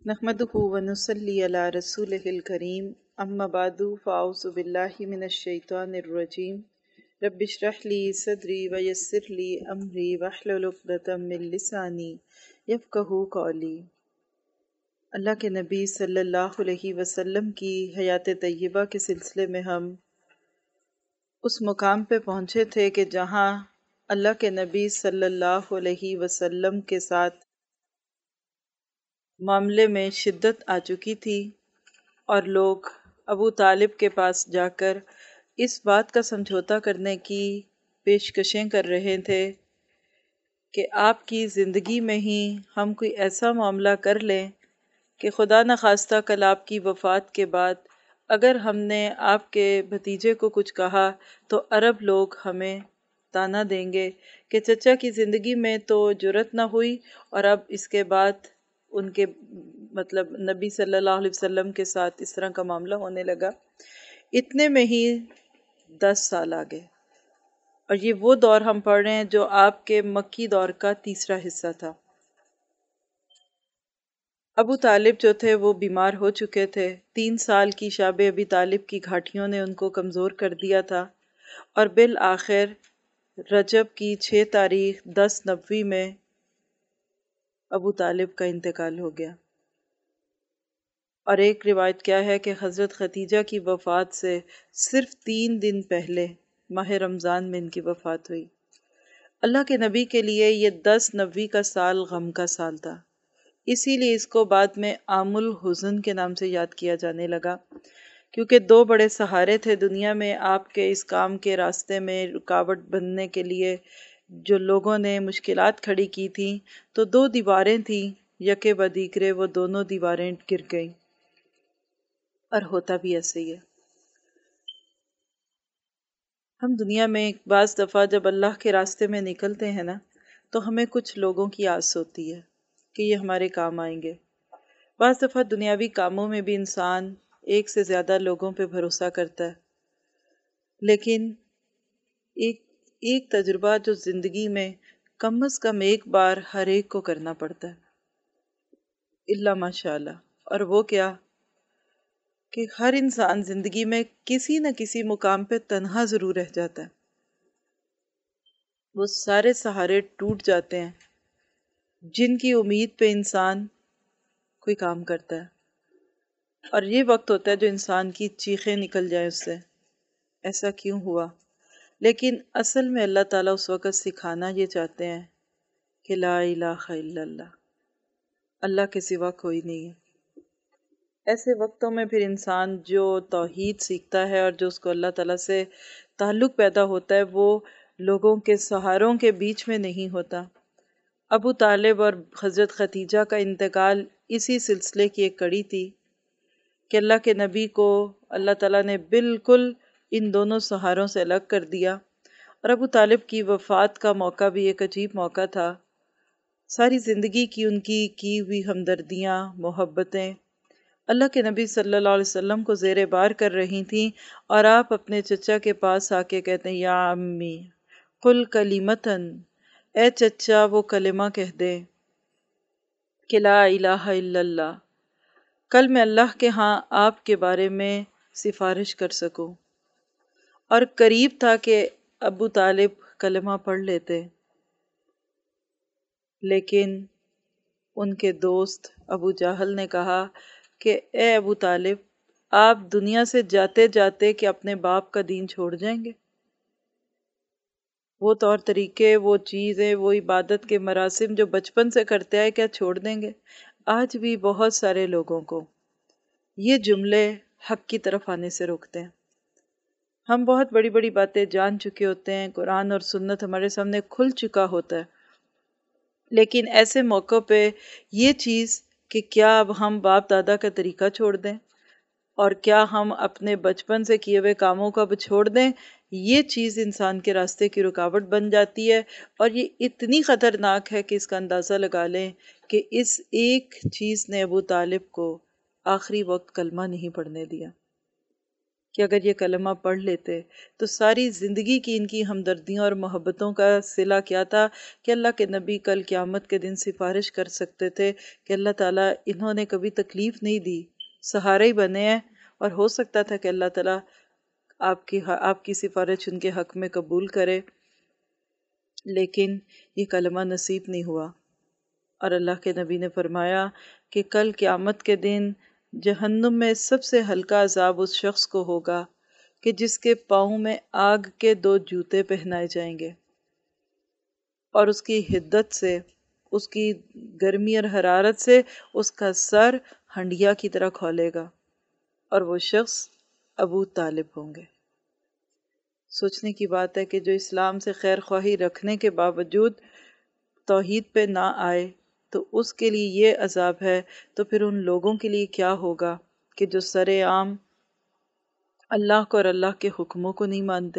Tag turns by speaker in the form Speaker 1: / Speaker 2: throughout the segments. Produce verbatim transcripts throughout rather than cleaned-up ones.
Speaker 1: نحمدہ ونصلی علی رسولہ الکریم اما بعد فاعوذ باللہ من الشیطان الرجیم رب اشرح لی صدری ویسر لی امری واحلل عقدۃ من لسانی یفقہوا قولی۔ اللہ کے نبی صلی اللہ علیہ وسلم کی حیات طیبہ کے سلسلے میں ہم اس مقام پہ پہنچے تھے کہ جہاں اللہ کے نبی صلی اللہ علیہ وسلم کے ساتھ معاملے میں شدت آ چکی تھی اور لوگ ابو طالب کے پاس جا کر اس بات کا سمجھوتا کرنے کی پیشکشیں کر رہے تھے کہ آپ کی زندگی میں ہی ہم کوئی ایسا معاملہ کر لیں کہ خدا نخواستہ کل آپ کی وفات کے بعد اگر ہم نے آپ کے بھتیجے کو کچھ کہا تو عرب لوگ ہمیں تانا دیں گے کہ چچا کی زندگی میں تو جرت نہ ہوئی اور اب اس کے بعد ان کے مطلب نبی صلی اللہ علیہ وسلم کے ساتھ اس طرح کا معاملہ ہونے لگا۔ اتنے میں ہی دس سال آ گئے اور یہ وہ دور ہم پڑھ رہے ہیں جو آپ کے مکی دور کا تیسرا حصہ تھا۔ ابو طالب جو تھے وہ بیمار ہو چکے تھے، تین سال کی شاب ابی طالب کی گھاٹیوں نے ان کو کمزور کر دیا تھا اور بالآخر رجب کی چھ تاریخ دس نبوی میں ابو طالب کا انتقال ہو گیا۔ اور ایک روایت کیا ہے کہ حضرت خدیجہ کی وفات سے صرف تین دن پہلے ماہ رمضان میں ان کی وفات ہوئی۔ اللہ کے نبی کے لیے یہ دس نبوی کا سال غم کا سال تھا، اسی لیے اس کو بعد میں عام الحزن کے نام سے یاد کیا جانے لگا، کیونکہ دو بڑے سہارے تھے دنیا میں آپ کے اس کام کے راستے میں رکاوٹ بننے کے لیے جو لوگوں نے مشکلات کھڑی کی تھیں، تو دو دیواریں تھیں، یکے بدیگرے وہ دونوں دیواریں گر گئیں۔ اور ہوتا بھی ایسے ہی ہے۔ ہم دنیا میں بعض دفعہ جب اللہ کے راستے میں نکلتے ہیں نا تو ہمیں کچھ لوگوں کی آس ہوتی ہے کہ یہ ہمارے کام آئیں گے۔ بعض دفعہ دنیاوی کاموں میں بھی انسان ایک سے زیادہ لوگوں پہ بھروسہ کرتا ہے، لیکن ایک ایک تجربہ جو زندگی میں کم از کم ایک بار ہر ایک کو کرنا پڑتا ہے، الا ماشاء اللہ، اور وہ کیا کہ ہر انسان زندگی میں کسی نہ کسی مقام پہ تنہا ضرور رہ جاتا ہے۔ وہ سارے سہارے ٹوٹ جاتے ہیں جن کی امید پہ انسان کوئی کام کرتا ہے، اور یہ وقت ہوتا ہے جو انسان کی چیخیں نکل جائیں اس سے، ایسا کیوں ہوا؟ لیکن اصل میں اللہ تعالیٰ اس وقت سکھانا یہ چاہتے ہیں کہ لا الہ الا اللہ، اللہ کے سوا کوئی نہیں ہے۔ ایسے وقتوں میں پھر انسان جو توحید سیکھتا ہے اور جو اس کو اللہ تعالیٰ سے تعلق پیدا ہوتا ہے وہ لوگوں کے سہاروں کے بیچ میں نہیں ہوتا۔ ابو طالب اور حضرت خدیجہ کا انتقال اسی سلسلے کی ایک کڑی تھی کہ اللہ کے نبی کو اللہ تعالیٰ نے بالکل ان دونوں سہاروں سے الگ کر دیا، اور ابو طالب کی وفات کا موقع بھی ایک عجیب موقع تھا۔ ساری زندگی کی ان کی کی ہوئی ہمدردیاں، محبتیں اللہ کے نبی صلی اللہ علیہ وسلم کو زیر بار کر رہی تھیں، اور آپ اپنے چچا کے پاس آ کے کہتے ہیں یا امی قل کلمتن، اے چچا وہ کلمہ کہہ دے کہ لا الہ الا اللہ، کل میں اللہ کے ہاں آپ کے بارے میں سفارش کر سکوں۔ اور قریب تھا کہ ابو طالب کلمہ پڑھ لیتے، لیکن ان کے دوست ابو جہل نے کہا کہ اے ابو طالب، آپ دنیا سے جاتے جاتے کہ اپنے باپ کا دین چھوڑ جائیں گے؟ وہ طور طریقے، وہ چیزیں، وہ عبادت کے مراسم جو بچپن سے کرتے آئے کیا چھوڑ دیں گے؟ آج بھی بہت سارے لوگوں کو یہ جملے حق کی طرف آنے سے روکتے ہیں۔ ہم بہت بڑی بڑی باتیں جان چکے ہوتے ہیں، قرآن اور سنت ہمارے سامنے کھل چکا ہوتا ہے، لیکن ایسے موقع پہ یہ چیز کہ کیا اب ہم باپ دادا کا طریقہ چھوڑ دیں اور کیا ہم اپنے بچپن سے کیے ہوئے کاموں کو اب چھوڑ دیں، یہ چیز انسان کے راستے کی رکاوٹ بن جاتی ہے، اور یہ اتنی خطرناک ہے کہ اس کا اندازہ لگا لیں کہ اس ایک چیز نے ابو طالب کو آخری وقت کلمہ نہیں پڑھنے دیا۔ کہ اگر یہ کلمہ پڑھ لیتے تو ساری زندگی کی ان کی ہمدردیوں اور محبتوں کا صلہ کیا تھا کہ اللہ کے نبی کل قیامت کے دن سفارش کر سکتے تھے کہ اللہ تعالیٰ انہوں نے کبھی تکلیف نہیں دی، سہارا ہی بنے ہیں، اور ہو سکتا تھا کہ اللہ تعالیٰ آپ کی آپ کی سفارش ان کے حق میں قبول کرے، لیکن یہ کلمہ نصیب نہیں ہوا۔ اور اللہ کے نبی نے فرمایا کہ کل قیامت کے دن جہنم میں سب سے ہلکا عذاب اس شخص کو ہوگا کہ جس کے پاؤں میں آگ کے دو جوتے پہنائے جائیں گے، اور اس کی حدت سے، اس کی گرمی اور حرارت سے اس کا سر ہنڈیا کی طرح کھولے گا، اور وہ شخص ابو طالب ہوں گے۔ سوچنے کی بات ہے کہ جو اسلام سے خیر خواہی رکھنے کے باوجود توحید پہ نہ آئے تو اس کے لیے یہ عذاب ہے، تو پھر ان لوگوں کے لیے کیا ہوگا کہ جو سر عام اللہ کو اور اللہ کے حکموں کو نہیں مانتے۔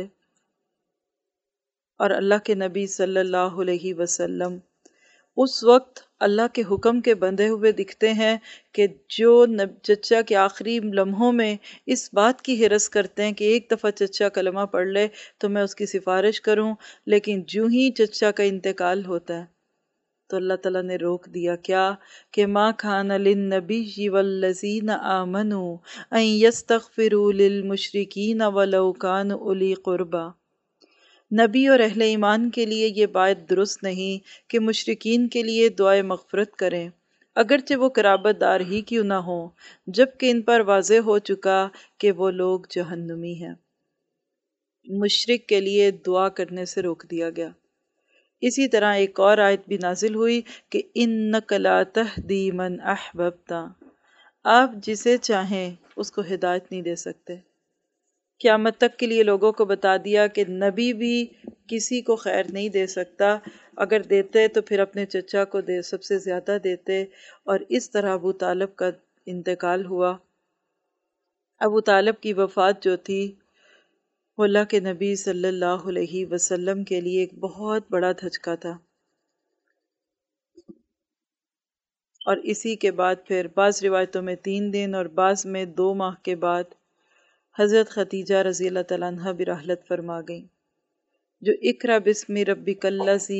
Speaker 1: اور اللہ کے نبی صلی اللہ علیہ وسلم اس وقت اللہ کے حکم کے بندھے ہوئے دکھتے ہیں کہ جو چچا کے آخری لمحوں میں اس بات کی حرص کرتے ہیں کہ ایک دفعہ چچا کلمہ پڑھ لے تو میں اس کی سفارش کروں، لیکن جو ہی چچا کا انتقال ہوتا ہے تو اللہ تعالیٰ نے روک دیا، کیا کہ ما کان للنبی والذین آمنوا ان یستغفروا للمشرکین ولو کانوا اولی قربی۔ نبی اور اہل ایمان کے لیے یہ بات درست نہیں کہ مشرکین کے لیے دعائے مغفرت کریں، اگرچہ وہ قرابت دار ہی کیوں نہ ہوں، جبکہ ان پر واضح ہو چکا کہ وہ لوگ جہنمی ہیں۔ مشرک کے لیے دعا کرنے سے روک دیا گیا۔ اسی طرح ایک اور آیت بھی نازل ہوئی کہ اِنَّکَ لَا تَهْدِی مَنْ أَحْبَبْتَ، آپ جسے چاہیں اس کو ہدایت نہیں دے سکتے۔ قیامت تک کے لیے لوگوں کو بتا دیا کہ نبی بھی کسی کو خیر نہیں دے سکتا، اگر دیتے تو پھر اپنے چچا کو دے سب سے زیادہ دیتے، اور اس طرح ابو طالب کا انتقال ہوا۔ ابو طالب کی وفات جو تھی وہ اللہ کے نبی صلی اللہ علیہ وسلم کے لیے ایک بہت بڑا دھچکا تھا، اور اسی کے بعد پھر بعض روایتوں میں تین دن اور بعض میں دو ماہ کے بعد حضرت خدیجہ رضی اللہ تعالیٰ عنہ بھی رحلت فرما گئیں، جو اقرأ بسم ربک الذی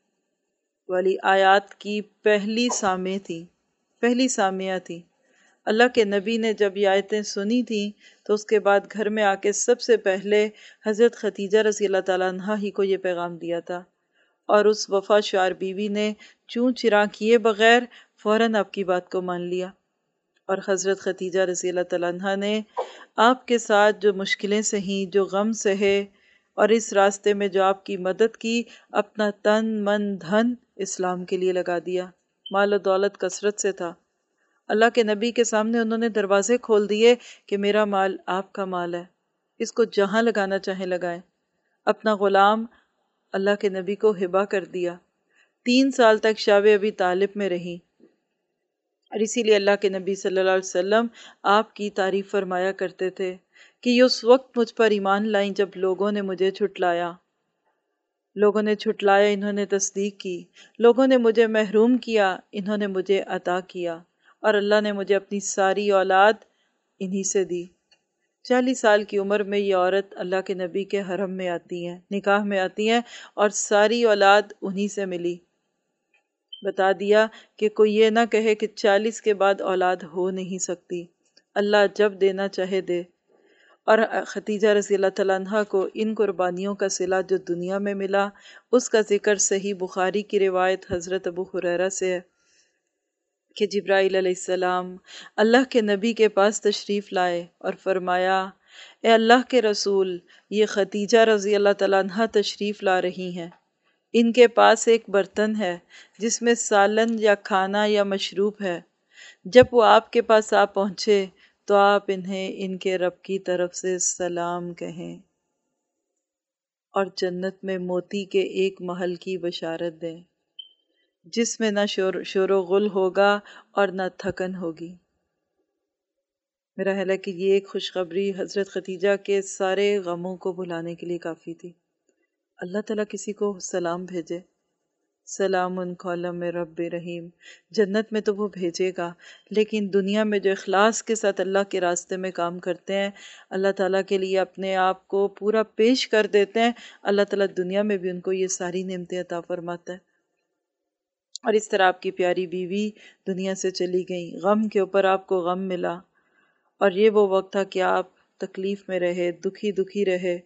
Speaker 1: والی آیات کی پہلی سامع تھی، پہلی سامعہ تھی۔ اللہ کے نبی نے جب یہ آیتیں سنی تھیں تو اس کے بعد گھر میں آ کے سب سے پہلے حضرت خدیجہ رضی اللہ تعالیٰ عنہ ہی کو یہ پیغام دیا تھا، اور اس وفا شعار بیوی نے چوں چراں کیے بغیر فوراً آپ کی بات کو مان لیا، اور حضرت خدیجہ رضی اللہ تعالیٰ عنہ نے آپ کے ساتھ جو مشکلیں سہیں، جو غم سہے، اور اس راستے میں جو آپ کی مدد کی، اپنا تن من دھن اسلام کے لیے لگا دیا۔ مال و دولت کثرت سے تھا، اللہ کے نبی کے سامنے انہوں نے دروازے کھول دیے کہ میرا مال آپ کا مال ہے، اس کو جہاں لگانا چاہیں لگائیں۔ اپنا غلام اللہ کے نبی کو ہبہ کر دیا، تین سال تک شاب ابی طالب میں رہی، اور اسی لیے اللہ کے نبی صلی اللہ علیہ وسلم آپ کی تعریف فرمایا کرتے تھے کہ یہ اس وقت مجھ پر ایمان لائیں جب لوگوں نے مجھے جھٹلایا، لوگوں نے جھٹلایا انہوں نے تصدیق کی، لوگوں نے مجھے محروم کیا انہوں نے مجھے عطا کیا، اور اللہ نے مجھے اپنی ساری اولاد انہی سے دی۔ چالیس سال کی عمر میں یہ عورت اللہ کے نبی کے حرم میں آتی ہیں، نکاح میں آتی ہیں، اور ساری اولاد انہی سے ملی۔ بتا دیا کہ کوئی یہ نہ کہے کہ چالیس کے بعد اولاد ہو نہیں سکتی، اللہ جب دینا چاہے دے۔ اور خدیجہ رضی اللہ تعالیٰ عنہ کو ان قربانیوں کا صلہ جو دنیا میں ملا، اس کا ذکر صحیح بخاری کی روایت حضرت ابو ہریرہ سے ہے کہ جبرائیل علیہ السلام اللہ کے نبی کے پاس تشریف لائے اور فرمایا، اے اللہ کے رسول، یہ خدیجہ رضی اللہ تعالیٰ عنہ تشریف لا رہی ہیں، ان کے پاس ایک برتن ہے جس میں سالن یا کھانا یا مشروب ہے، جب وہ آپ کے پاس آ پہنچے تو آپ انہیں ان کے رب کی طرف سے سلام کہیں اور جنت میں موتی کے ایک محل کی بشارت دیں جس میں نہ شور, شور و غل ہوگا اور نہ تھکن ہوگی۔ میرا خیال ہے کہ یہ ایک خوشخبری حضرت خدیجہ کے سارے غموں کو بھلانے کے لیے کافی تھی۔ اللہ تعالیٰ کسی کو سلام بھیجے سلام قولا من رب رحیم، جنت میں تو وہ بھیجے گا، لیکن دنیا میں جو اخلاص کے ساتھ اللہ کے راستے میں کام کرتے ہیں، اللہ تعالیٰ کے لیے اپنے آپ کو پورا پیش کر دیتے ہیں، اللہ تعالیٰ دنیا میں بھی ان کو یہ ساری نعمتیں عطا فرماتا ہے۔ اور اس طرح آپ کی پیاری بیوی دنیا سے چلی گئی، غم کے اوپر آپ کو غم ملا، اور یہ وہ وقت تھا کہ آپ تکلیف میں رہے، دکھی دکھی رہے،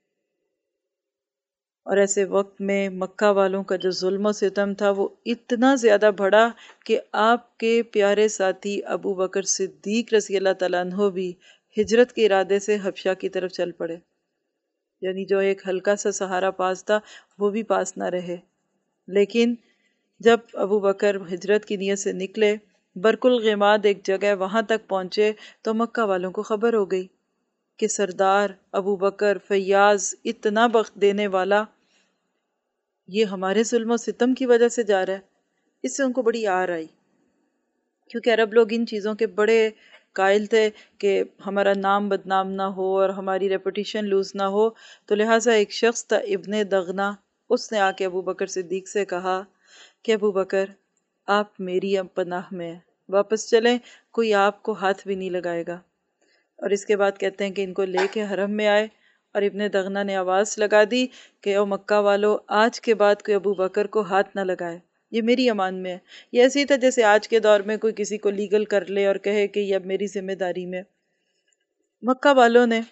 Speaker 1: اور ایسے وقت میں مکہ والوں کا جو ظلم و ستم تھا وہ اتنا زیادہ بڑھا کہ آپ کے پیارے ساتھی ابو بکر صدیق رضی اللہ تعالیٰ عنہ بھی ہجرت کے ارادے سے حبشہ کی طرف چل پڑے، یعنی جو ایک ہلکا سا سہارا پاس تھا وہ بھی پاس نہ رہے۔ لیکن جب ابو بکر ہجرت کی نیت سے نکلے، برق الغماد ایک جگہ وہاں تک پہنچے تو مکہ والوں کو خبر ہو گئی کہ سردار ابو بکر فیاض اتنا بخت دینے والا یہ ہمارے ظلم و ستم کی وجہ سے جا رہا ہے۔ اس سے ان کو بڑی آر آئی، کیونکہ عرب لوگ ان چیزوں کے بڑے قائل تھے کہ ہمارا نام بدنام نہ ہو اور ہماری ریپوٹیشن لوز نہ ہو، تو لہٰذا ایک شخص تھا ابن دغنا، اس نے آ کے ابو بکر صدیق سے کہا کہ ابو بکر آپ میری پناہ میں ہیں، واپس چلیں، کوئی آپ کو ہاتھ بھی نہیں لگائے گا۔ اور اس کے بعد کہتے ہیں کہ ان کو لے کے حرم میں آئے، اور ابن دغنا نے آواز لگا دی کہ او مکہ والو، آج کے بعد کوئی ابو بکر کو ہاتھ نہ لگائے، یہ میری امان میں ہے۔ یہ ایسے ہی تھا جیسے آج کے دور میں کوئی کسی کو لیگل کر لے اور کہے کہ یہ اب میری ذمہ داری میں۔ مکہ والوں نے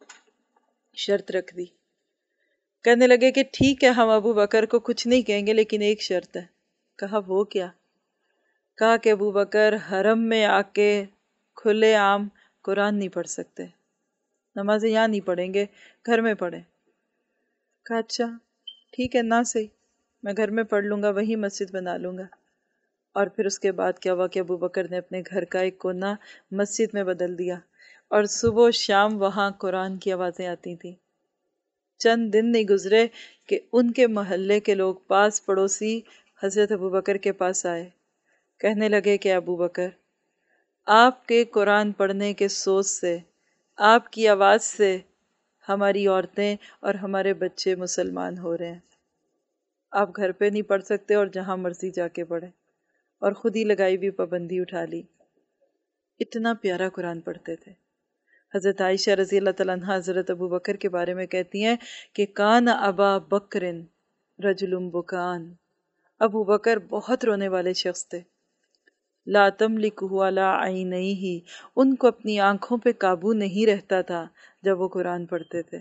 Speaker 1: شرط رکھ دی، کہنے لگے کہ ٹھیک ہے ہم ابو بکر کو کچھ نہیں کہیں گے، لیکن ایک شرط ہے۔ کہا وہ کیا؟ کہا کہ ابو بکر حرم میں آ کے کھلے عام قرآن نہیں پڑھ سکتے، نمازیں یہاں نہیں پڑھیں گے، گھر میں پڑھیں۔ کہا اچھا ٹھیک ہے، نہ صحیح، میں گھر میں پڑھ لوں گا، وہی مسجد بنا لوں گا۔ اور پھر اس کے بعد کیا ہوا کہ ابو بکر نے اپنے گھر کا ایک کونا مسجد میں بدل دیا، اور صبح و شام وہاں قرآن کی آوازیں آتی تھیں۔ چند دن نہیں گزرے کہ ان کے محلے کے لوگ، پاس پڑوسی، حضرت ابو بکر کے پاس آئے، کہنے لگے کہ ابو بکر آپ کے قرآن پڑھنے کے سوز سے، آپ کی آواز سے ہماری عورتیں اور ہمارے بچے مسلمان ہو رہے ہیں، آپ گھر پہ نہیں پڑھ سکتے اور جہاں مرضی جا کے پڑھیں، اور خود ہی لگائی بھی پابندی اٹھا لی۔ اتنا پیارا قرآن پڑھتے تھے۔ حضرت عائشہ رضی اللہ تعالیٰ عنہ حضرت ابو بکر کے بارے میں کہتی ہیں کہ کان ابا بکرن رجل بکان، ابو بکر بہت رونے والے شخص تھے۔ لا تملکہ علی عینیہ، ان کو اپنی آنکھوں پہ قابو نہیں رہتا تھا جب وہ قرآن پڑھتے تھے۔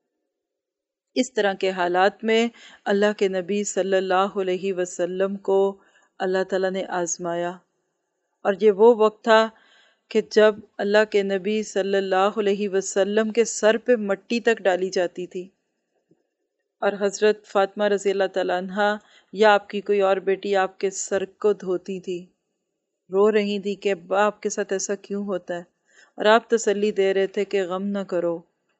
Speaker 1: اس طرح کے حالات میں اللہ کے نبی صلی اللہ علیہ وسلم کو اللہ تعالیٰ نے آزمایا، اور یہ وہ وقت تھا کہ جب اللہ کے نبی صلی اللہ علیہ وسلم کے سر پہ مٹی تک ڈالی جاتی تھی، اور حضرت فاطمہ رضی اللہ تعالیٰ عنہ یا آپ کی کوئی اور بیٹی آپ کے سر کو دھوتی تھی، رو رہی تھی کہ ابا آپ کے ساتھ ایسا کیوں ہوتا ہے، اور آپ تسلی دے رہے تھے کہ غم نہ کرو،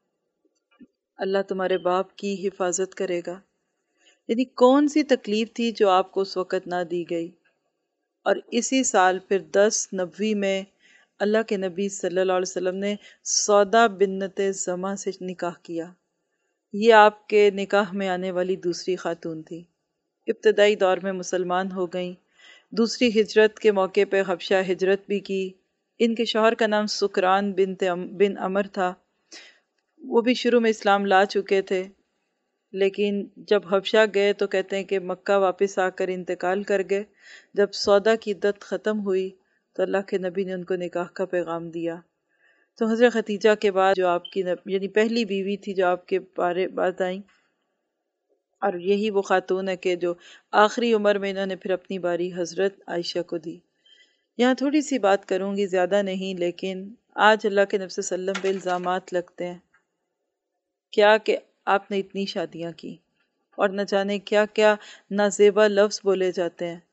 Speaker 1: اللہ تمہارے باپ کی حفاظت کرے گا۔ یعنی کون سی تکلیف تھی جو آپ کو اس وقت نہ دی گئی؟ اور اسی سال پھر دس نبوی میں اللہ کے نبی صلی اللہ علیہ وسلم نے سودا بنت زمع سے نکاح کیا۔ یہ آپ کے نکاح میں آنے والی دوسری خاتون تھی، ابتدائی دور میں مسلمان ہو گئیں، دوسری ہجرت کے موقع پہ حبشہ ہجرت بھی کی۔ ان کے شوہر کا نام سکران بنت بن عمر تھا، وہ بھی شروع میں اسلام لا چکے تھے، لیکن جب حبشہ گئے تو کہتے ہیں کہ مکہ واپس آ کر انتقال کر گئے۔ جب سودا کی عدت ختم ہوئی تو اللہ کے نبی نے ان کو نکاح کا پیغام دیا۔ تو حضرت خدیجہ کے بعد جو آپ کی یعنی پہلی بیوی تھی جو آپ کے بارے بعد آئیں، اور یہی وہ خاتون ہے کہ جو آخری عمر میں انہوں نے پھر اپنی باری حضرت عائشہ کو دی۔ یہاں تھوڑی سی بات کروں گی، زیادہ نہیں، لیکن آج اللہ کے نبی صلی اللہ علیہ وسلم پہ الزامات لگتے ہیں، کیا کہ آپ نے اتنی شادیاں کی، اور نہ جانے کیا کیا نازیبا لفظ بولے جاتے ہیں۔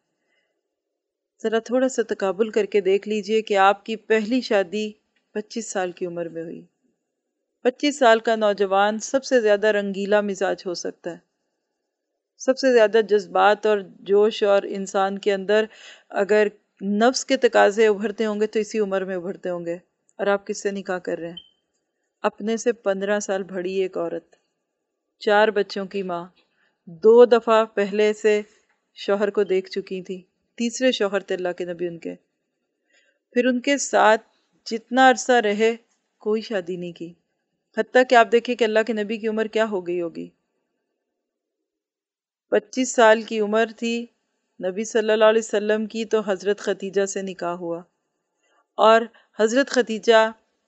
Speaker 1: ذرا تھوڑا سا تقابل کر کے دیکھ لیجئے کہ آپ کی پہلی شادی پچیس سال کی عمر میں ہوئی۔ پچیس سال کا نوجوان سب سے زیادہ رنگیلا مزاج ہو سکتا ہے، سب سے زیادہ جذبات اور جوش اور انسان کے اندر اگر نفس کے تقاضے ابھرتے ہوں گے تو اسی عمر میں ابھرتے ہوں گے۔ اور آپ کس سے نکاح کر رہے ہیں؟ اپنے سے پندرہ سال بڑی ایک عورت، چار بچوں کی ماں، دو دفعہ پہلے سے شوہر کو دیکھ چکی تھی، تیسرے شوہر تھے اللہ کے نبی ان کے۔ پھر ان کے ساتھ جتنا عرصہ رہے کوئی شادی نہیں کی، حتیٰ کہ آپ دیکھیں کہ اللہ کے نبی کی عمر کیا ہو گئی ہوگی، پچیس سال کی عمر تھی نبی صلی اللہ علیہ وسلم کی، تو حضرت خدیجہ سے نکاح ہوا، اور حضرت خدیجہ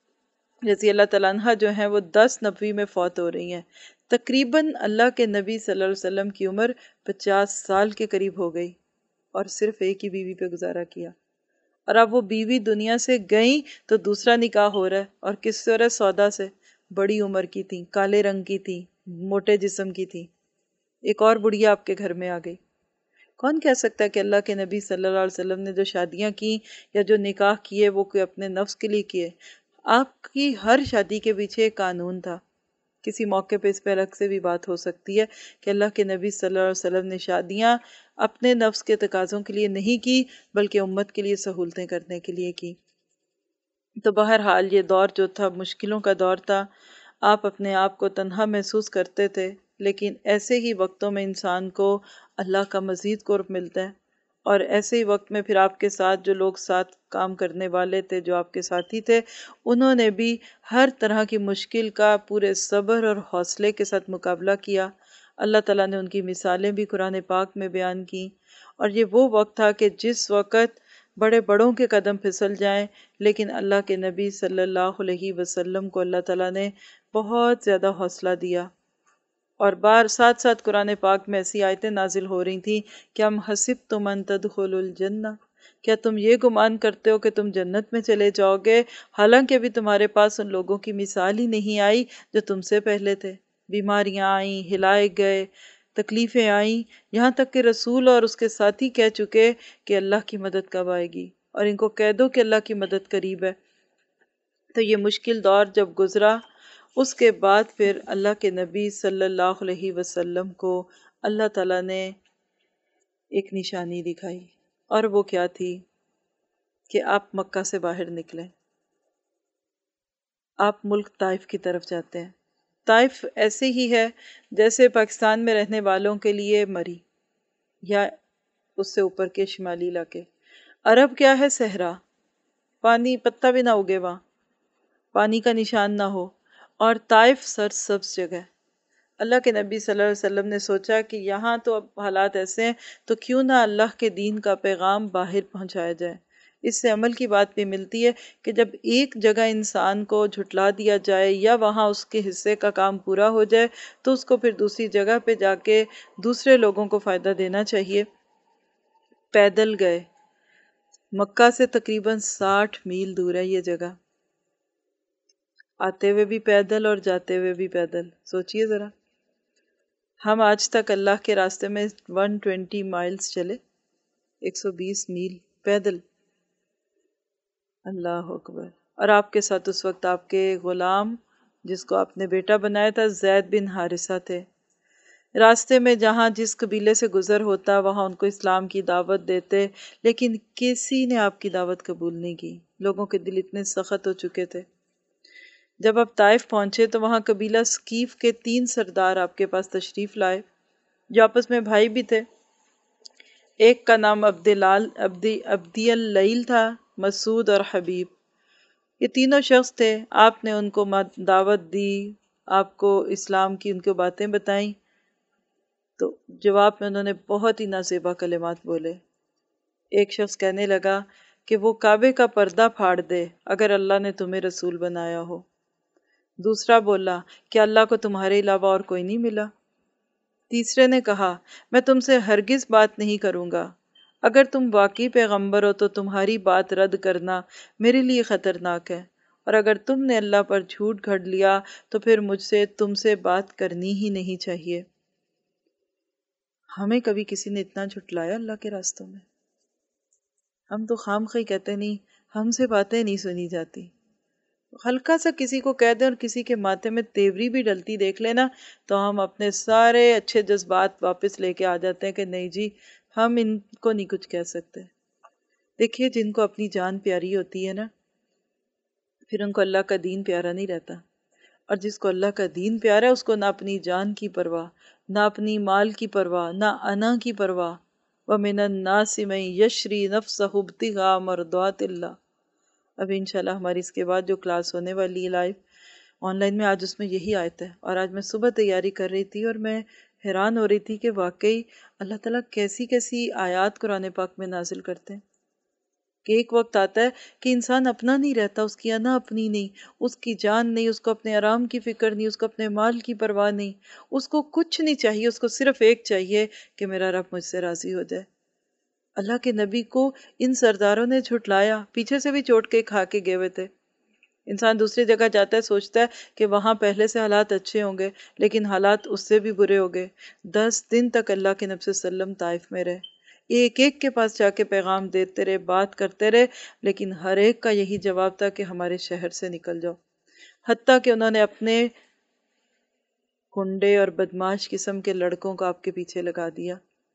Speaker 1: رضی اللہ تعالیٰ عنہ جو ہیں وہ دس نبوی میں فوت ہو رہی ہیں۔ تقریباً اللہ کے نبی صلی اللہ علیہ وسلم کی عمر پچاس سال کے قریب ہو گئی، اور صرف ایک ہی بیوی پہ گزارا کیا، اور اب وہ بیوی دنیا سے گئیں تو دوسرا نکاح ہو رہا ہے، اور کس سے ہو رہا ہے؟ سودا سے۔ بڑی عمر کی تھی، کالے رنگ کی تھی، موٹے جسم کی تھی، ایک اور بڑھیا آپ کے گھر میں آ گئی۔ کون کہہ سکتا ہے کہ اللہ کے نبی صلی اللہ علیہ وسلم نے جو شادیاں کی یا جو نکاح کیے وہ کوئی اپنے نفس کے لیے کیے؟ آپ کی ہر شادی کے پیچھے ایک قانون تھا۔ کسی موقع پہ اس پہ الگ سے بھی بات ہو سکتی ہے کہ اللہ کے نبی صلی اللہ علیہ وسلم نے شادیاں اپنے نفس کے تقاضوں کے لیے نہیں کی، بلکہ امت کے لیے سہولتیں کرنے کے لیے کی۔ تو بہرحال یہ دور جو تھا مشکلوں کا دور تھا، آپ اپنے آپ کو تنہا محسوس کرتے تھے، لیکن ایسے ہی وقتوں میں انسان کو اللہ کا مزید قرب ملتا ہے، اور ایسے ہی وقت میں پھر آپ کے ساتھ جو لوگ ساتھ کام کرنے والے تھے، جو آپ کے ساتھی تھے، انہوں نے بھی ہر طرح کی مشکل کا پورے صبر اور حوصلے کے ساتھ مقابلہ کیا۔ اللہ تعالیٰ نے ان کی مثالیں بھی قرآن پاک میں بیان کی، اور یہ وہ وقت تھا کہ جس وقت بڑے بڑوں کے قدم پھسل جائیں، لیکن اللہ کے نبی صلی اللہ علیہ وسلم کو اللہ تعالیٰ نے بہت زیادہ حوصلہ دیا، اور بار ساتھ ساتھ قرآن پاک میں ایسی آیتیں نازل ہو رہی تھیں کہ ہم حسبتم ان تدخلوا الجنہ، کیا تم یہ گمان کرتے ہو کہ تم جنت میں چلے جاؤ گے، حالانکہ بھی تمہارے پاس ان لوگوں کی مثال ہی نہیں آئی جو تم سے پہلے تھے، بیماریاں آئیں، ہلائے گئے، تکلیفیں آئیں، یہاں تک کہ رسول اور اس کے ساتھی کہہ چکے کہ اللہ کی مدد کب آئے گی، اور ان کو کہہ دو کہ اللہ کی مدد قریب ہے۔ تو یہ مشکل دور جب گزرا، اس کے بعد پھر اللہ کے نبی صلی اللہ علیہ وسلم کو اللہ تعالیٰ نے ایک نشانی دکھائی، اور وہ کیا تھی کہ آپ مکہ سے باہر نکلیں، آپ ملک طائف کی طرف جاتے ہیں۔ طائف ایسے ہی ہے جیسے پاکستان میں رہنے والوں کے لیے مری یا اس سے اوپر کے شمالی علاقے۔ عرب کیا ہے؟ صحرا، پانی پتہ بھی نہ اگے وہاں، پانی کا نشان نہ ہو، اور طائف سرسبز جگہ۔ اللہ کے نبی صلی اللہ علیہ وسلم نے سوچا کہ یہاں تو اب حالات ایسے ہیں، تو کیوں نہ اللہ کے دین کا پیغام باہر پہنچایا جائے۔ اس سے عمل کی بات بھی ملتی ہے کہ جب ایک جگہ انسان کو جھٹلا دیا جائے یا وہاں اس کے حصے کا کام پورا ہو جائے تو اس کو پھر دوسری جگہ پہ جا کے دوسرے لوگوں کو فائدہ دینا چاہیے۔ پیدل گئے، مکہ سے تقریباً ساٹھ میل دور ہے یہ جگہ، آتے ہوئے بھی پیدل اور جاتے ہوئے بھی پیدل۔ سوچئے ذرا، ہم آج تک اللہ کے راستے میں ون ٹوینٹی مائلز چلے، ایک سو بیس میل پیدل، اللہ اکبر۔ اور آپ کے ساتھ اس وقت آپ کے غلام جس کو آپ نے بیٹا بنایا تھا زید بن حارثہ تھے۔ راستے میں جہاں جس قبیلے سے گزر ہوتا وہاں ان کو اسلام کی دعوت دیتے، لیکن کسی نے آپ کی دعوت قبول نہیں کی، لوگوں کے دل اتنے سخت ہو چکے تھے۔ جب آپ طائف پہنچے تو وہاں قبیلہ ثقیف کے تین سردار آپ کے پاس تشریف لائے جو آپس میں بھائی بھی تھے۔ ایک کا نام عبداللال عبدی عبدی اللیل تھا، مسعود اور حبیب، یہ تینوں شخص تھے۔ آپ نے ان کو دعوت دی، آپ کو اسلام کی ان کو باتیں بتائیں، تو جواب میں انہوں نے بہت ہی نازیبا کلمات بولے۔ ایک شخص کہنے لگا کہ وہ کعبے کا پردہ پھاڑ دے اگر اللہ نے تمہیں رسول بنایا ہو۔ دوسرا بولا کہ اللہ کو تمہارے علاوہ اور کوئی نہیں ملا۔ تیسرے نے کہا میں تم سے ہرگز بات نہیں کروں گا، اگر تم واقعی پیغمبر ہو تو تمہاری بات رد کرنا میرے لیے خطرناک ہے، اور اگر تم نے اللہ پر جھوٹ گھڑ لیا تو پھر مجھ سے تم سے بات کرنی ہی نہیں چاہیے۔ ہمیں کبھی کسی نے اتنا جھٹلایا اللہ کے راستوں میں؟ ہم تو خام خواہ کہتے نہیں، ہم سے باتیں نہیں سنی جاتی۔ ہلکا سا کسی کو کہہ دیں اور کسی کے ماتھے میں تیوری بھی ڈلتی دیکھ لینا تو ہم اپنے سارے اچھے جذبات واپس لے کے آ جاتے ہیں کہ نہیں جی ہم ان کو نہیں کچھ کہہ سکتے۔ دیکھیے جن کو اپنی جان پیاری ہوتی ہے نا، پھر ان کو اللہ کا دین پیارا نہیں رہتا، اور جس کو اللہ کا دین پیارا ہے اس کو نہ اپنی جان کی پرواہ، نہ اپنی مال کی پرواہ، نہ انا کی پرواہ، وَمِنَ النَّاسِ مَن يَشْرِي نَفْسَهُ ابْتِغَاءَ مَرْضَاتِ اللَّهِ۔ ابھی انشاءاللہ ہماری اس کے بعد جو کلاس ہونے والی ہے لائیو آن لائن میں، آج اس میں یہی آیت ہے، اور آج میں صبح تیاری کر رہی تھی اور میں حیران ہو رہی تھی کہ واقعی اللہ تعالیٰ کیسی کیسی آیات قرآن پاک میں نازل کرتے ہیں کہ ایک وقت آتا ہے کہ انسان اپنا نہیں رہتا، اس کی انا اپنی نہیں، اس کی جان نہیں، اس کو اپنے آرام کی فکر نہیں، اس کو اپنے مال کی پرواہ نہیں، اس کو کچھ نہیں چاہیے، اس کو صرف ایک چاہیے کہ میرا رب مجھ سے راضی ہو جائے۔ اللہ کے نبی کو ان سرداروں نے جھٹلایا، پیچھے سے بھی چوٹ کے کھا کے گئے ہوئے تھے۔ انسان دوسری جگہ جاتا ہے، سوچتا ہے کہ وہاں پہلے سے حالات اچھے ہوں گے، لیکن حالات اس سے بھی برے ہو گئے۔ دس دن تک اللہ کے نبی صلی اللہ علیہ وسلم طائف میں رہے، ایک ایک کے پاس جا کے پیغام دیتے رہے، بات کرتے رہے، لیکن ہر ایک کا یہی جواب تھا کہ ہمارے شہر سے نکل جاؤ۔ حتیٰ کہ انہوں نے اپنے گنڈے اور بدماش قسم کے لڑکوں کو آپ کے پیچھے لگا دیا،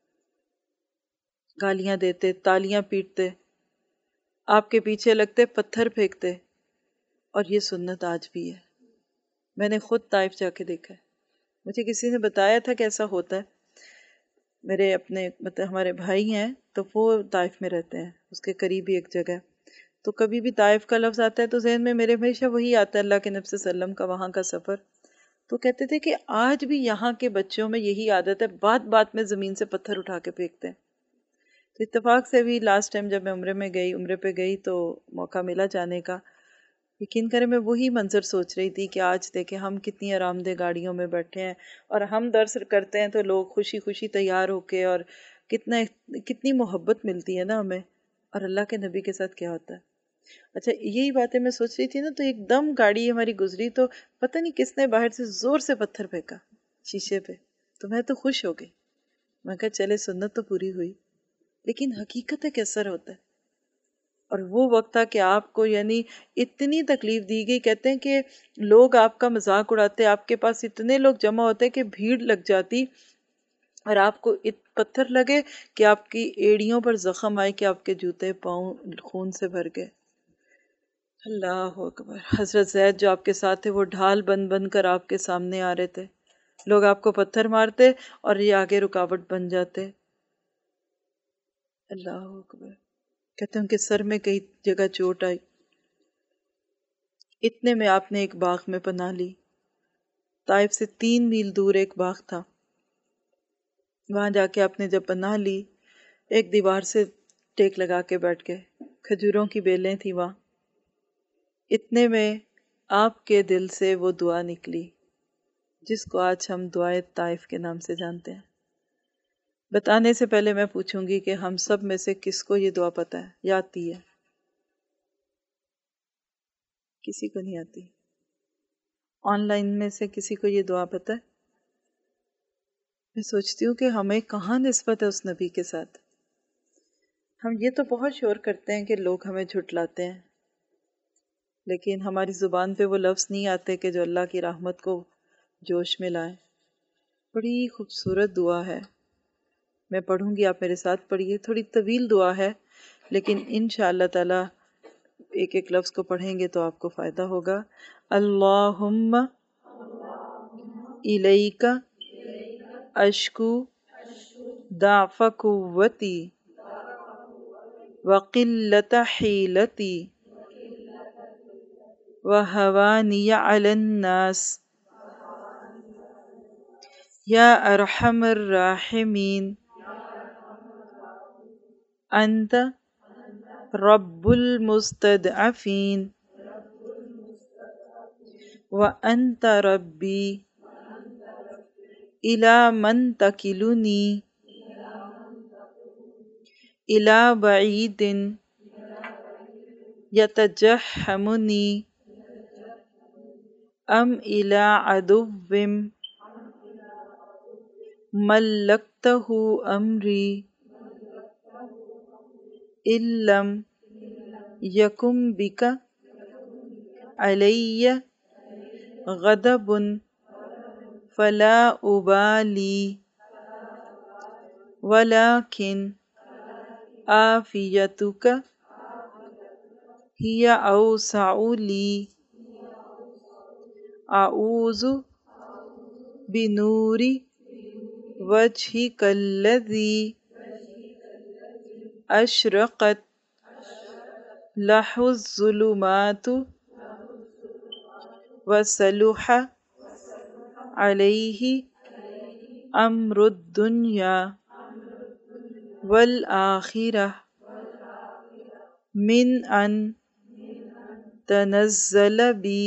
Speaker 1: گالیاں دیتے، تالیاں پیٹتے، آپ کے پیچھے لگتے، پتھر پھینکتے، اور یہ سنت آج بھی ہے۔ میں نے خود طائف جا کے دیکھا ہے، مجھے کسی نے بتایا تھا کہ ایسا ہوتا ہے۔ میرے اپنے مطلب ہمارے بھائی ہیں تو وہ طائف میں رہتے ہیں، اس کے قریب ہی ایک جگہ ہے، تو کبھی بھی طائف کا لفظ آتا ہے تو ذہن میں میرے ہمیشہ وہی آتا ہے، اللہ کے نبی صلی اللہ علیہ وسلم کا وہاں کا سفر۔ تو کہتے تھے کہ آج بھی یہاں کے بچوں میں یہی عادت ہے، بات بات میں زمین سے پتھر اٹھا کے پھینکتے ہیں۔ تو اتفاق سے بھی لاسٹ ٹائم جب میں عمرے میں گئی عمرے پہ گئی تو موقع ملا جانے کا، یقین کریں میں وہی منظر سوچ رہی تھی کہ آج دیکھیں ہم کتنی آرام دہ گاڑیوں میں بیٹھے ہیں، اور ہم درس کرتے ہیں تو لوگ خوشی خوشی تیار ہو کے، اور کتنا کتنی محبت ملتی ہے نا ہمیں، اور اللہ کے نبی کے ساتھ کیا ہوتا ہے۔ اچھا یہی باتیں میں سوچ رہی تھی نا، تو ایک دم گاڑی ہماری گزری تو پتہ نہیں کس نے باہر سے زور سے پتھر پھینکا شیشے پہ، تو میں تو خوش ہو گئی، میں کہا چلے سنت تو پوری ہوئی، لیکن حقیقت ہے کہ اثر ہوتا ہے۔ اور وہ وقت تھا کہ آپ کو یعنی اتنی تکلیف دی گئی، کہتے ہیں کہ لوگ آپ کا مذاق اڑاتے، آپ کے پاس اتنے لوگ جمع ہوتے کہ بھیڑ لگ جاتی، اور آپ کو پتھر لگے کہ آپ کی ایڑیوں پر زخم آئے کہ آپ کے جوتے پاؤں خون سے بھر گئے۔ اللہ اکبر۔ حضرت زید جو آپ کے ساتھ تھے وہ ڈھال بن بن کر آپ کے سامنے آ رہے تھے، لوگ آپ کو پتھر مارتے اور یہ آگے رکاوٹ بن جاتے۔ اللہ اکبر۔ کہتے ہیں ان کے سر میں کئی جگہ چوٹ آئی، اتنے میں آپ نے ایک باغ میں پناہ لی۔ طائف سے تین میل دور ایک باغ تھا، وہاں جا کے آپ نے جب پناہ لی، ایک دیوار سے ٹیک لگا کے بیٹھ گئے، کھجوروں کی بیلیں تھی وہاں۔ اتنے میں آپ کے دل سے وہ دعا نکلی جس کو آج ہم دعائے طائف کے نام سے جانتے ہیں۔ بتانے سے پہلے میں پوچھوں گی کہ ہم سب میں سے کس کو یہ دعا پتہ ہے یا آتی ہے؟ کسی کو نہیں آتی؟ آن لائن میں سے کسی کو یہ دعا پتہ ہے؟ میں سوچتی ہوں کہ ہمیں کہاں نسبت ہے اس نبی کے ساتھ۔ ہم یہ تو بہت شور کرتے ہیں کہ لوگ ہمیں جھٹلاتے ہیں، لیکن ہماری زبان پہ وہ لفظ نہیں آتے کہ جو اللہ کی رحمت کو جوش میں لائیں۔ بڑی خوبصورت دعا ہے، میں پڑھوں گی، آپ میرے ساتھ پڑھیے، تھوڑی طویل دعا ہے لیکن انشاءاللہ تعالی ایک ایک لفظ کو پڑھیں گے تو آپ کو فائدہ ہوگا۔ اللہم الیک اشکو ضعف قوتی وقلت حیلتی وہوانی علی الناس یا ارحم الراحمین انت رب المستضعفین وانت ربی الی من تکلنی الی بعید یتجہمنی ام الی عدو ملکتہ امری ان لم یکن بک علی غضب فلا ابالی ولکن عافیتک ہی اوسع لی اعوذ بنور وجہک الذی اشرقت لہ الظلمات وصلح علیہ امر الدنیا والآخرہ من ان تنزل بی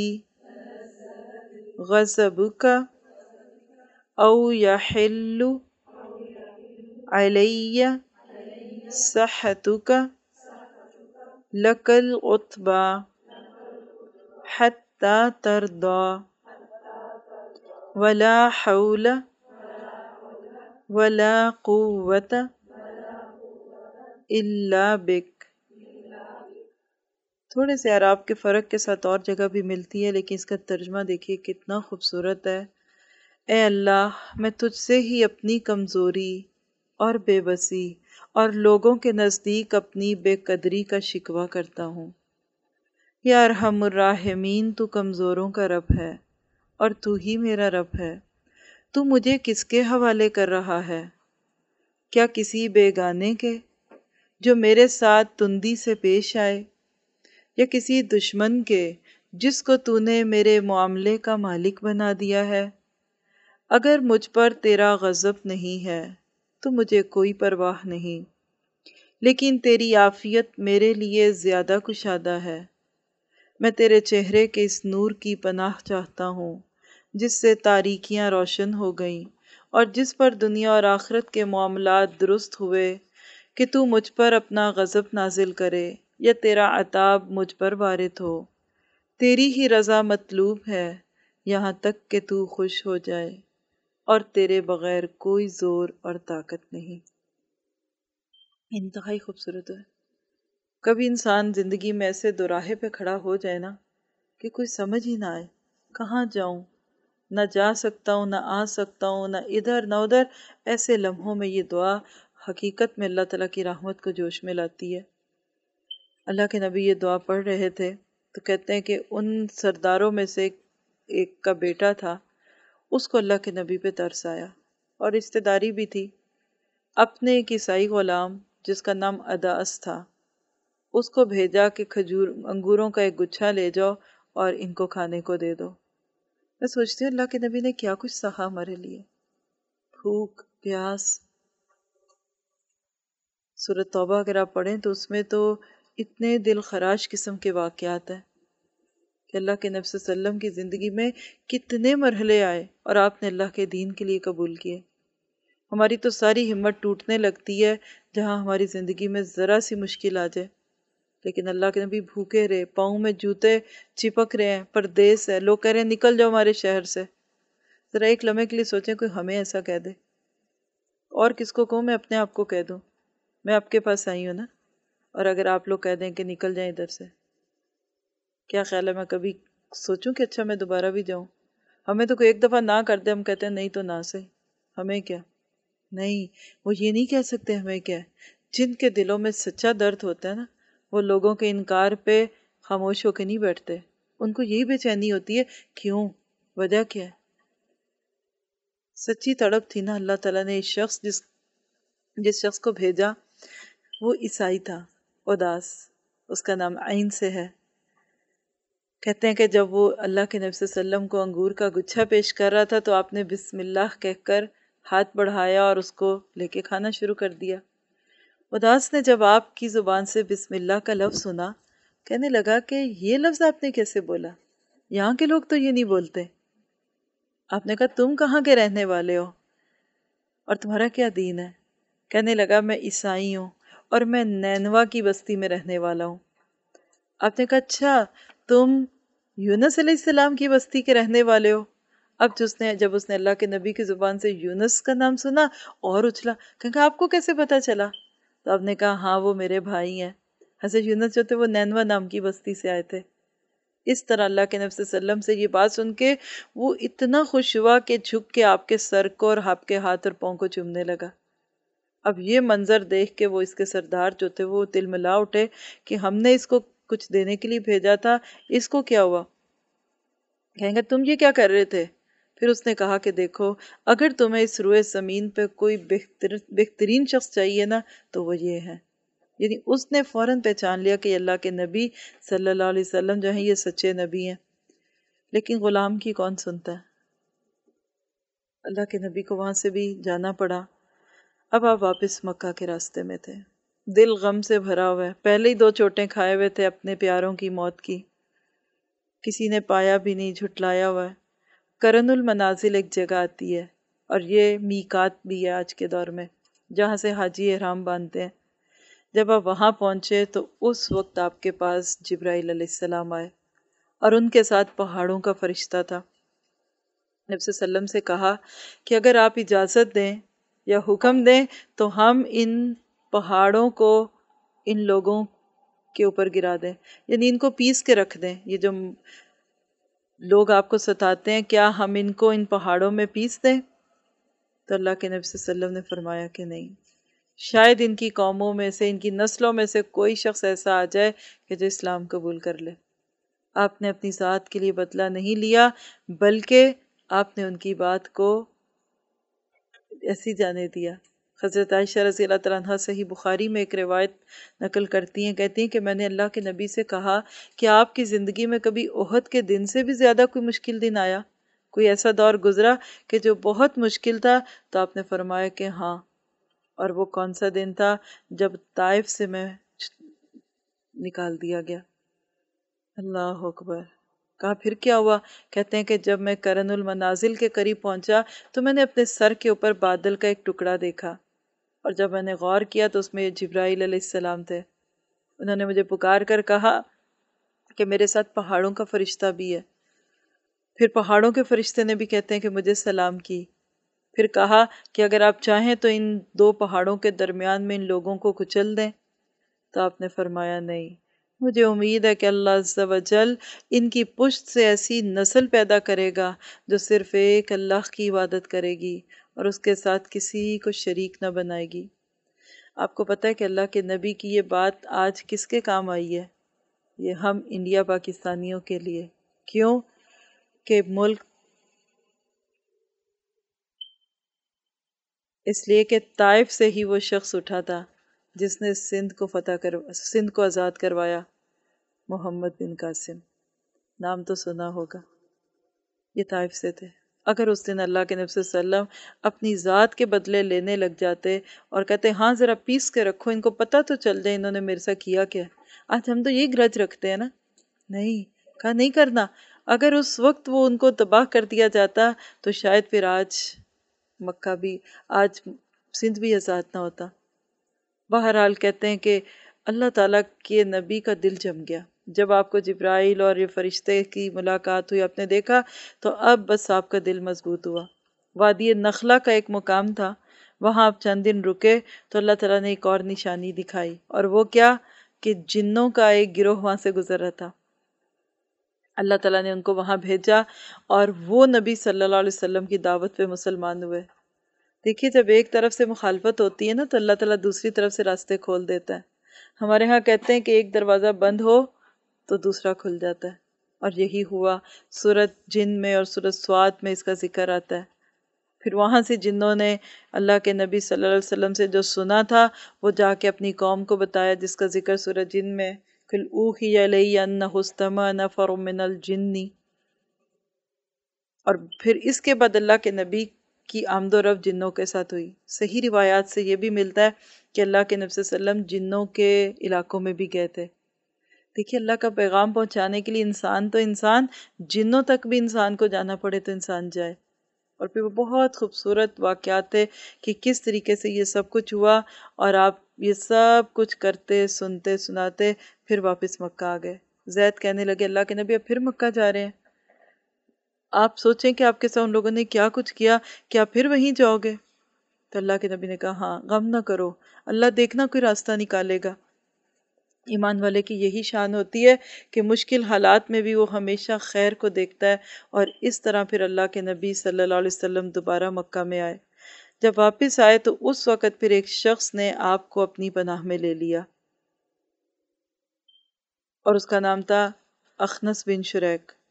Speaker 1: غضبک او یحل علی سخطک لک العتبی حتی ترضی ولا حول ولا قوة الا بک۔ تھوڑے سے اعراب کے فرق کے ساتھ اور جگہ بھی ملتی ہے، لیکن اس کا ترجمہ دیکھیے کتنا خوبصورت ہے۔ اے اللہ، میں تجھ سے ہی اپنی کمزوری اور بے بسی اور لوگوں کے نزدیک اپنی بے قدری کا شکوہ کرتا ہوں۔ یا ارحم الراحمین، تو کمزوروں کا رب ہے اور تو ہی میرا رب ہے۔ تو مجھے کس کے حوالے کر رہا ہے؟ کیا کسی بیگانے کے جو میرے ساتھ تندی سے پیش آئے، یا کسی دشمن کے جس کو تو نے میرے معاملے کا مالک بنا دیا ہے؟ اگر مجھ پر تیرا غضب نہیں ہے تو مجھے کوئی پرواہ نہیں، لیکن تیری عافیت میرے لیے زیادہ کشادہ ہے۔ میں تیرے چہرے کے اس نور کی پناہ چاہتا ہوں جس سے تاریکیاں روشن ہو گئیں اور جس پر دنیا اور آخرت کے معاملات درست ہوئے، کہ تو مجھ پر اپنا غضب نازل کرے یا تیرا عذاب مجھ پر وارد ہو۔ تیری ہی رضا مطلوب ہے یہاں تک کہ تو خوش ہو جائے، اور تیرے بغیر کوئی زور اور طاقت نہیں۔ انتہائی خوبصورت ہے۔ کبھی انسان زندگی میں ایسے دوراہے پہ کھڑا ہو جائے نا کہ کوئی سمجھ ہی نہ آئے کہاں جاؤں، نہ جا سکتا ہوں، نہ آ سکتا ہوں، نہ ادھر نہ ادھر۔ ایسے لمحوں میں یہ دعا حقیقت میں اللہ تعالیٰ کی رحمت کو جوش میں لاتی ہے۔ اللہ کے نبی یہ دعا پڑھ رہے تھے تو کہتے ہیں کہ ان سرداروں میں سے ایک کا بیٹا تھا، اس کو اللہ کے نبی پہ ترس آیا، اور رشتہ داری بھی تھی۔ اپنے ایک عیسائی غلام جس کا نام اداس تھا، اس کو بھیجا کہ کھجور انگوروں کا ایک گچھا لے جاؤ اور ان کو کھانے کو دے دو۔ میں سوچتی ہوں اللہ کے نبی نے کیا کچھ سہا ہمارے لیے، بھوک، پیاس۔ سورۃ توبہ اگر آپ پڑھیں تو اس میں تو اتنے دل خراش قسم کے واقعات ہیں کہ اللہ کے نبی صلی اللہ علیہ وسلم کی زندگی میں کتنے مرحلے آئے اور آپ نے اللہ کے دین کے لیے قبول کیے۔ ہماری تو ساری ہمت ٹوٹنے لگتی ہے جہاں ہماری زندگی میں ذرا سی مشکل آ جائے، لیکن اللہ کے نبی بھوکے رہے، پاؤں میں جوتے چپک رہے ہیں، پردیس ہے، لوگ کہہ رہے ہیں نکل جاؤ ہمارے شہر سے۔ ذرا ایک لمحے کے لیے سوچیں کوئی ہمیں ایسا کہہ دے، اور کس کو کہوں؟ میں اپنے آپ کو کہہ دوں، میں آپ کے پاس آئی ہوں نا، اور اگر آپ لوگ کہہ دیں کہ نکل جائیں ادھر سے، کیا خیال ہے میں کبھی سوچوں کہ اچھا میں دوبارہ بھی جاؤں؟ ہمیں تو کوئی ایک دفعہ نہ کر دے، ہم کہتے ہیں نہیں تو نہ سے، ہمیں کیا؟ نہیں، وہ یہ نہیں کہہ سکتے ہمیں کیا ہے۔ جن کے دلوں میں سچا درد ہوتا ہے نا، وہ لوگوں کے انکار پہ خاموش ہو کے نہیں بیٹھتے، ان کو یہی بے چینی ہوتی ہے، کیوں؟ وجہ کیا ہے؟ سچی تڑپ تھی نا۔ اللہ تعالیٰ نے اس شخص جس جس شخص کو بھیجا وہ عیسائی تھا، اداس، اس کا نام عین سے ہے۔ کہتے ہیں کہ جب وہ اللہ کے نبی صلی اللہ علیہ وسلم کو انگور کا گچھا پیش کر رہا تھا تو آپ نے بسم اللہ کہہ کر ہاتھ بڑھایا اور اس کو لے کے کھانا شروع کر دیا۔ اداس نے جب آپ کی زبان سے بسم اللہ کا لفظ سنا، کہنے لگا کہ یہ لفظ آپ نے کیسے بولا؟ یہاں کے لوگ تو یہ نہیں بولتے۔ آپ نے کہا تم کہاں کے رہنے والے ہو اور تمہارا کیا دین ہے؟ کہنے لگا میں عیسائی ہوں اور میں نینوا کی بستی میں رہنے والا ہوں۔ آپ نے کہا اچھا تم یونس علیہ السلام کی بستی کے رہنے والے ہو؟ اب جس نے جب اس نے اللہ کے نبی کی زبان سے یونس کا نام سنا اور اچھلا، کہا آپ کو کیسے پتا چلا؟ تو آپ نے کہا ہاں وہ میرے بھائی ہیں، حضرت یونس جو تھے وہ نینوا نام کی بستی سے آئے تھے۔ اس طرح اللہ کے نبی صلی اللہ علیہ وسلم سے یہ بات سن کے وہ اتنا خوش ہوا کہ جھک کے آپ کے سر کو اور آپ کے ہاتھ اور پاؤں کو چومنے لگا۔ اب یہ منظر دیکھ کے وہ اس کے سردار جو تھے وہ تلملا اٹھے کہ ہم نے اس کو کچھ دینے کے لیے بھیجا تھا، اس کو کیا ہوا؟ کہیں گے تم یہ کیا کر رہے تھے؟ پھر اس نے کہا کہ دیکھو اگر تمہیں اس روئے زمین پہ کوئی بہتر بہترین شخص چاہیے نا تو وہ یہ ہے، یعنی اس نے فوراً پہچان لیا کہ اللہ کے نبی صلی اللہ علیہ وسلم جو ہیں یہ سچے نبی ہیں. لیکن غلام کی کون سنتا ہے؟ اللہ کے نبی کو وہاں سے بھی جانا پڑا. اب آپ واپس مکہ کے راستے میں تھے، دل غم سے بھرا ہوا ہے، پہلے ہی دو چوٹیں کھائے ہوئے تھے اپنے پیاروں کی موت کی، کسی نے پایا بھی نہیں، جھٹلایا ہوا ہے. کرن المنازل ایک جگہ آتی ہے اور یہ میقات بھی ہے آج کے دور میں، جہاں سے حاجی احرام باندھتے ہیں. جب آپ وہاں پہنچے تو اس وقت آپ کے پاس جبرائیل علیہ السلام آئے اور ان کے ساتھ پہاڑوں کا فرشتہ تھا. نبی صلی اللہ علیہ وسلم سے کہا کہ اگر آپ اجازت دیں یا حکم دیں تو ہم ان پہاڑوں کو ان لوگوں کے اوپر گرا دیں، یعنی ان کو پیس کے رکھ دیں. یہ جو لوگ آپ کو ستاتے ہیں کیا ہم ان کو ان پہاڑوں میں پیس دیں؟ تو اللہ کے نبی صلی اللہ علیہ وسلم نے فرمایا کہ نہیں، شاید ان کی قوموں میں سے، ان کی نسلوں میں سے کوئی شخص ایسا آ جائے کہ جو اسلام قبول کر لے. آپ نے اپنی ذات کے لیے بدلہ نہیں لیا، بلکہ آپ نے ان کی بات کو ایسی جانے دیا. حضرت عائشہ رضی اللہ تعالیٰ عنہ صحیح بخاری میں ایک روایت نقل کرتی ہیں، کہتی ہیں کہ میں نے اللہ کے نبی سے کہا کہ آپ کی زندگی میں کبھی احد کے دن سے بھی زیادہ کوئی مشکل دن آیا، کوئی ایسا دور گزرا کہ جو بہت مشکل تھا؟ تو آپ نے فرمایا کہ ہاں. اور وہ کون سا دن تھا؟ جب طائف سے میں نکال دیا گیا. اللہ اکبر. کہا پھر کیا ہوا؟ کہتے ہیں کہ جب میں کرن المنازل کے قریب پہنچا تو میں نے اپنے سر کے اوپر بادل کا ایک ٹکڑا دیکھا، اور جب میں نے غور کیا تو اس میں جبرائیل علیہ السلام تھے. انہوں نے مجھے پکار کر کہا کہ میرے ساتھ پہاڑوں کا فرشتہ بھی ہے. پھر پہاڑوں کے فرشتے نے بھی کہتے ہیں کہ مجھے سلام کی. پھر کہا کہ اگر آپ چاہیں تو ان دو پہاڑوں کے درمیان میں ان لوگوں کو کچل دیں. تو آپ نے فرمایا نہیں، مجھے امید ہے کہ اللہ عز و جل ان کی پشت سے ایسی نسل پیدا کرے گا جو صرف ایک اللہ کی عبادت کرے گی اور اس کے ساتھ کسی کو شریک نہ بنائے گی. آپ کو پتہ ہے کہ اللہ کے نبی کی یہ بات آج کس کے کام آئی ہے؟ یہ ہم انڈیا پاکستانیوں کے لیے. کیوں کہ ملک اس لیے کہ طائف سے ہی وہ شخص اٹھا تھا جس نے سندھ کو فتح کر سندھ کو آزاد کروایا، محمد بن قاسم. نام تو سنا ہوگا. یہ طائف سے تھے. اگر اس دن اللہ کے نبی صلی اللہ علیہ وسلم اپنی ذات کے بدلے لینے لگ جاتے اور کہتے ہاں ذرا پیس کے رکھو، ان کو پتہ تو چل جائے انہوں نے میرے ساتھ کیا کیا. آج ہم تو یہ گرج رکھتے ہیں نا. نہیں، کہا نہیں کرنا. اگر اس وقت وہ ان کو تباہ کر دیا جاتا تو شاید پھر آج مکہ بھی، آج سندھ بھی آزاد نہ ہوتا. بہرحال کہتے ہیں کہ اللہ تعالیٰ کے نبی کا دل جم گیا جب آپ کو جبرائیل اور یہ فرشتے کی ملاقات ہوئی. آپ نے دیکھا تو اب بس آپ کا دل مضبوط ہوا. وادی نخلا کا ایک مقام تھا، وہاں آپ چند دن رکے تو اللہ تعالیٰ نے ایک اور نشانی دکھائی. اور وہ کیا کہ جنوں کا ایک گروہ وہاں سے گزر رہا تھا. اللہ تعالیٰ نے ان کو وہاں بھیجا اور وہ نبی صلی اللہ علیہ وسلم کی دعوت پہ مسلمان ہوئے. دیکھیے جب ایک طرف سے مخالفت ہوتی ہے نا تو اللہ تعالیٰ دوسری طرف سے راستے کھول دیتا ہے. ہمارے ہاں کہتے ہیں کہ ایک دروازہ بند ہو تو دوسرا کھل جاتا ہے، اور یہی ہوا. سورۃ جن میں اور سورۃ سواد میں اس کا ذکر آتا ہے. پھر وہاں سے جنوں نے اللہ کے نبی صلی اللہ علیہ وسلم سے جو سنا تھا وہ جا کے اپنی قوم کو بتایا، جس کا ذکر سورۃ جن میں قُلْ أُوحِيَ إِلَيَّ أَنَّهُ اسْتَمَعَ نَفَرٌ مِّنَ الْجِنِّ. اور پھر اس کے بعد اللہ کے نبی کی آمد و رفت جنوں کے ساتھ ہوئی. صحیح روایات سے یہ بھی ملتا ہے کہ اللہ کے نبی صلی اللہ علیہ وسلم جنوں کے علاقوں میں بھی گئے تھے. دیکھیے اللہ کا پیغام پہنچانے کے لیے انسان تو انسان، جنوں تک بھی انسان کو جانا پڑے تو انسان جائے. اور پھر وہ بہت خوبصورت واقعات تھے کہ کس طریقے سے یہ سب کچھ ہوا، اور آپ یہ سب کچھ کرتے سنتے سناتے پھر واپس مکہ آ گئے. زید کہنے لگے اللہ کے نبی اب پھر مکہ جا رہے ہیں. آپ سوچیں کہ آپ کے ساتھ ان لوگوں نے کیا کچھ کیا، کیا پھر وہیں جاؤ گے؟ تو اللہ کے نبی نے کہا ہاں غم نہ کرو، اللہ دیکھنا کوئی راستہ نکالے گا. ایمان والے کی یہی شان ہوتی ہے کہ مشکل حالات میں بھی وہ ہمیشہ خیر کو دیکھتا ہے. اور اس طرح پھر اللہ کے نبی صلی اللہ علیہ وسلم دوبارہ مکہ میں آئے. جب واپس آئے تو اس وقت پھر ایک شخص نے آپ کو اپنی پناہ میں لے لیا اور اس کا نام تھا اخنس بن شریک.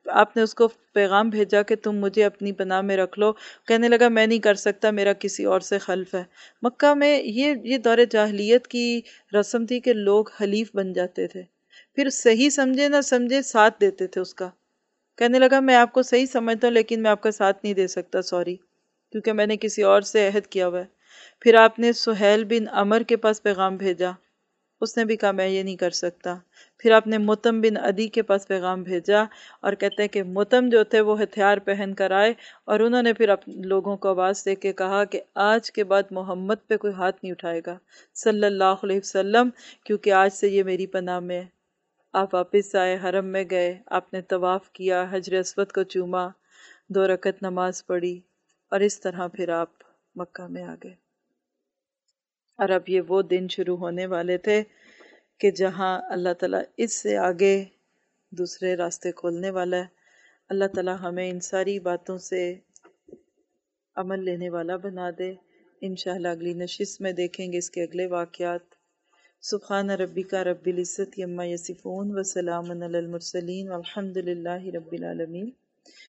Speaker 1: آپ نے اس کو پیغام بھیجا کہ تم مجھے اپنی پناہ میں رکھ لو، کہنے لگا میں نہیں کر سکتا، میرا کسی اور سے خلف ہے۔ مکہ میں یہ یہ دور جاہلیت کی رسم تھی کہ لوگ حلیف بن جاتے تھے، پھر صحیح سمجھے نہ سمجھے ساتھ دیتے تھے اس کا۔ کہنے لگا میں آپ کو صحیح سمجھتا ہوں لیکن میں آپ کا ساتھ نہیں دے سکتا، سوری، کیونکہ میں نے کسی اور سے عہد کیا ہوا ہے۔ پھر آپ نے سہیل بن عمر کے پاس پیغام بھیجا، اس نے بھی کہا میں یہ نہیں کر سکتا۔ پھر آپ نے متم بن عدی کے پاس پیغام بھیجا، اور کہتے ہیں کہ متم جو تھے وہ ہتھیار پہن کر آئے، اور انہوں نے پھر اپنے لوگوں کو آواز دے کے کہا کہ آج کے بعد محمد پہ کوئی ہاتھ نہیں اٹھائے گا صلی اللہ علیہ وسلم، کیونکہ آج سے یہ میری پناہ میں ہے۔ آپ واپس آئے، حرم میں گئے، آپ نے طواف کیا، حجر اسود کو چوما، دو رکعت نماز پڑھی، اور اس طرح پھر آپ مکہ میں آ گئے۔ اور اب یہ وہ دن شروع ہونے والے تھے کہ جہاں اللہ تعالیٰ اس سے آگے دوسرے راستے کھولنے والا ہے۔ اللہ تعالیٰ ہمیں ان ساری باتوں سے عمل لینے والا بنا دے۔ انشاءاللہ اگلی نشست میں دیکھیں گے اس کے اگلے واقعات۔ سبحان ربک رب العزت عما یصفون وسلام علی المرسلین والحمد للہ رب العالمین۔